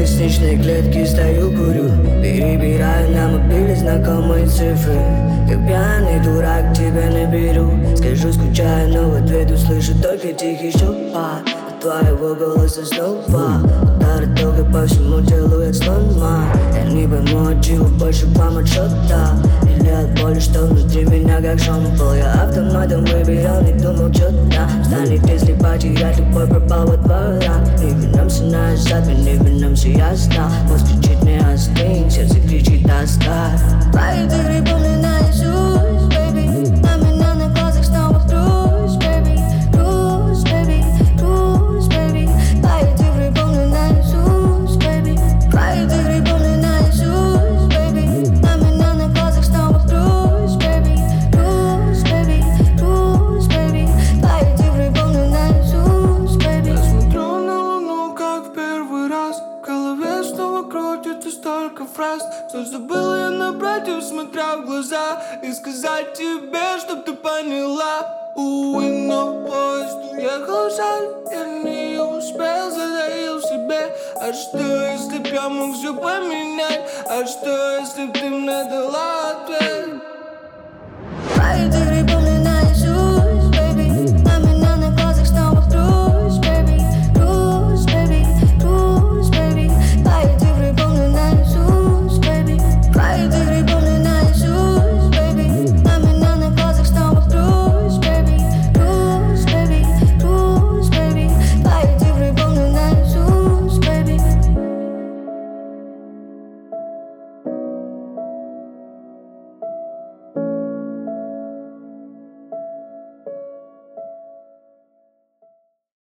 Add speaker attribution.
Speaker 1: лестничной клетки стою, курю, перебираю на мобиле знакомые цифры. Как пьяный дурак тебя наберу. Скажу, скучаю, но в ответ услышу только тихий шепот от твоего голоса снова. Удары долго по всему телу, як слома. Я не пойму, от чего больше вам отсчета или от боли, что внутри меня как шомпол. Я автоматом выбирал, не думал, что там станет, если потерять любой, пропал во дворах. Не вернемся назад, мы не вернемся, я знал. Мозг кричит, не остынь, сердце кричит, оставь. Твои дыры помню наизусть, baby. На меня на глазах снова грусть, baby. Грусть, baby, грусть, baby. Твои дыры помню наизусть, baby. Твои дыры помню наизусть, baby. На меня на глазах снова грусть, baby. Грусть, baby, грусть, baby. Твои дыры помню наизусть, baby.
Speaker 2: Я смотрю на луну, как в первый раз. В голове снова крутится столько фраз, что забыл я напротив, смотря в глаза, и сказать тебе, чтоб ты поняла. Увы, но поезд уехал, жаль, я не успел, затаил в себе. А что, если б я мог все поменять? А что, если б ты мне дала ответ?
Speaker 1: Твои дыры помню